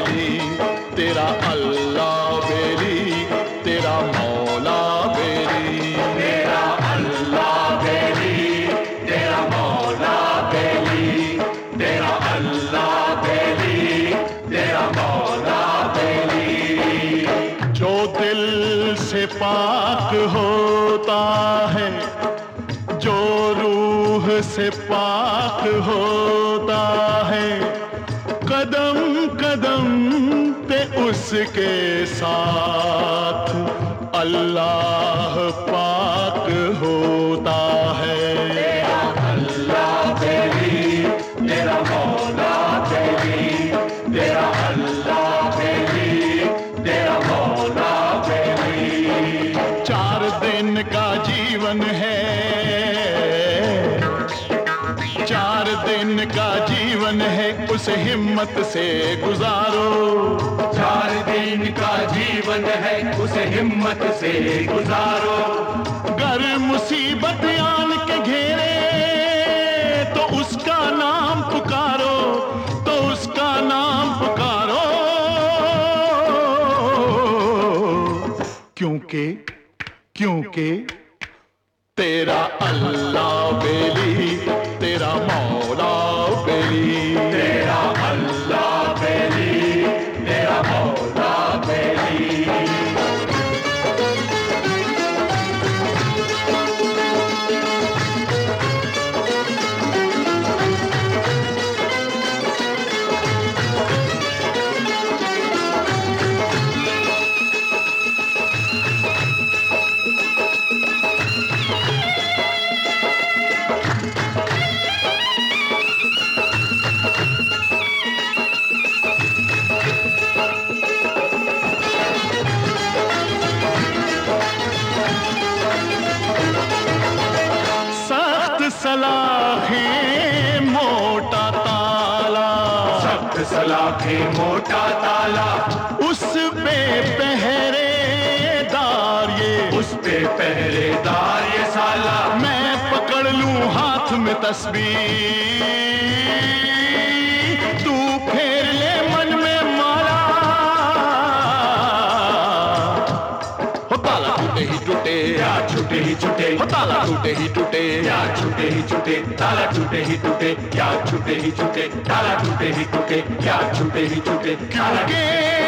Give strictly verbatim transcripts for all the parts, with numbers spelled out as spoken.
बेली, तेरा अल्लाह बेली, तेरा मौला बेली। तेरा अल्लाह बेली, तेरा मौला बेली, तेरा अल्लाह बेली, तेरा मौला बेली। जो दिल से पाक होता है, जो रूह से पाक होता है, कदम कदम पे उसके साथ अल्लाह पाक होता है। तेरा अल्लाह बेली, तेरा मौला बेली, तेरा अल्लाह बेली, तेरा मौला बेली। चार दिन का जीवन है, चार दिन का जीवन है, उस हिम्मत से गुजारो। चार दिन का जीवन है, उसे हिम्मत से गुजारो। गर मुसीबत आन के घेरे तो उसका नाम पुकारो, तो उसका नाम पुकारो। क्योंकि क्योंकि तेरा अल्लाह बेली, तेरा मौला बेली। तेरा अल्लाह बेली, तेरा मौला बेली। सलाखें मोटा ताला, सख्त सलाखें मोटा ताला, उस पे पहरेदार ये, उस पे पहरेदार ये साला। मैं पकड़ लूं हाथ में तस्बीर, तू फेर ले मन में माला। हो ताला टूटे ही टूटे, या छूटे ही छूटे, हो ताला टूटे ही टूटे, या छूटे ही छूटे, ताला टूटे ही टूटे, या छूटे ही छूटे, ताला टूटे ही टूटे, या छूटे ही छूटे, ताला के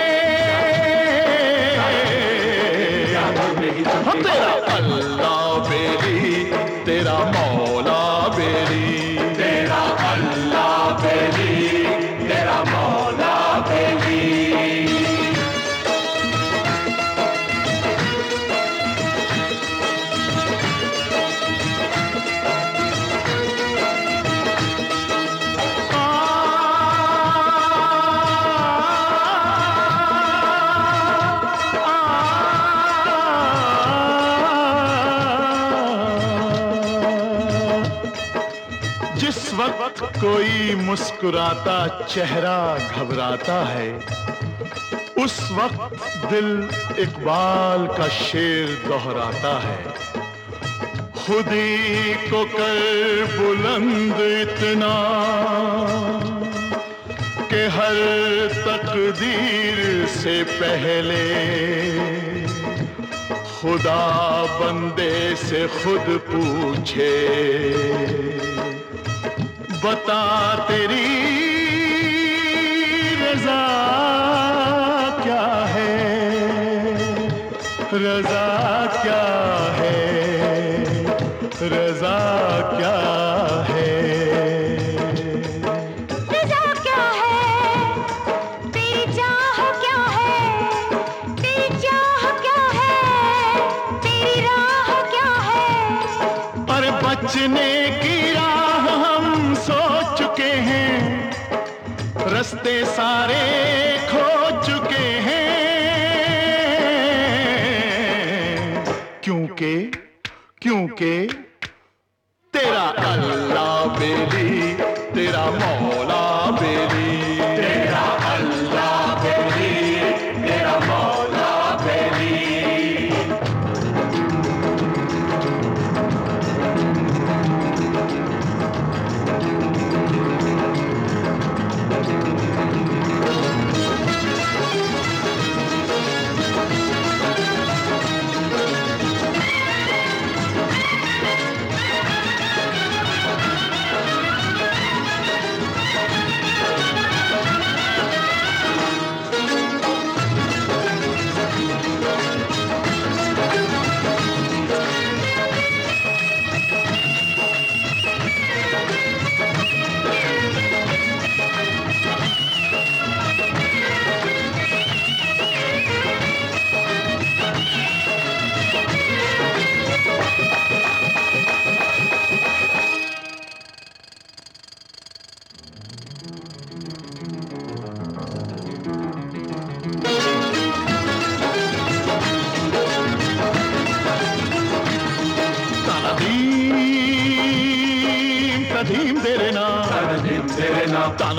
या छूटे ही हो छूटे। तेरा अल्लाह बेली, तेरा मौला बेली। तेरा अल्लाह बेली, तेरा मौला बेली। जिस वक्त कोई मुस्कुराता चेहरा घबराता है, उस वक्त दिल इकबाल का शेर दोहराता है। खुदी को कर बुलंद इतना कि हर तकदीर से पहले खुदा बंदे से खुद पूछे, बता तेरी रजा क्या है, रजा क्या है, रजा क्या है। रजा क्या है, तेरी चाह क्या है, तेरी चाह क्या है, तेरी राह क्या है। पर बचने की राह हम सोच चुके हैं, रास्ते सारे खो चुके हैं। क्योंकि क्योंकि तेरा अल्लाह बेली, तेरा मौला बेली। तेरा अल्लाह बेली, तेरा मौला बेली।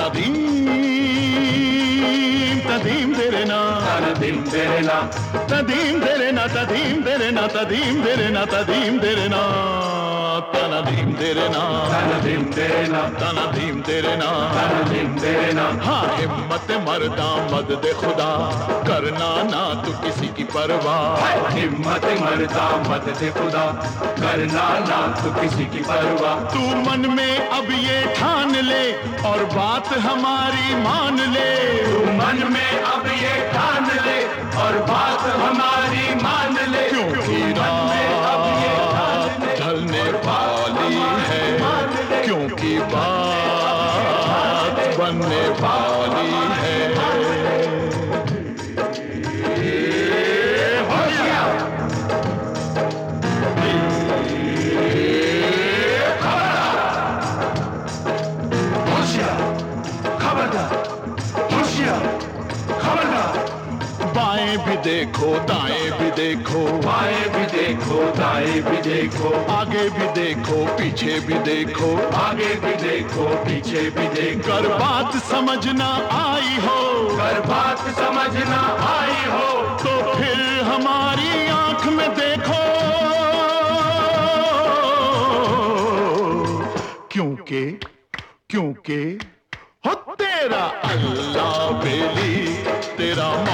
तदीम तदीम तेरे ना तदीम तेरे ना तदीम तेरे ना तदीम तेरे ना तदीम तेरे ना तदीम तेरे ना तनदीम तेरे ना तदीम तेरे ना तनदीम तेरे ना तदीम तेरे ना। हाँ हिम्मत मर्दा मद दे खुदा करना ना तू किसी की परवाह। हिम्मत मर्दा मत दे खुदा करना ना तू किसी की परवाह। तू मन में अब ये ठान ले और बात हमारी मान ले। तू मन में अब ये ठान ले और बात हमारी मान ले। क्योंकि रात ढलने वाली है क्योंकि बात बनने वाली है। बाएं भी देखो दाएं भी देखो बाएं भी देखो दाएं भी देखो आगे भी देखो पीछे भी देखो आगे भी देखो पीछे भी देखो। कर बात समझना आई हो कर बात समझना आई हो तो फिर हमारी आंख में देखो क्योंकि क्योंकि हो तेरा अल्लाह बेली तेरा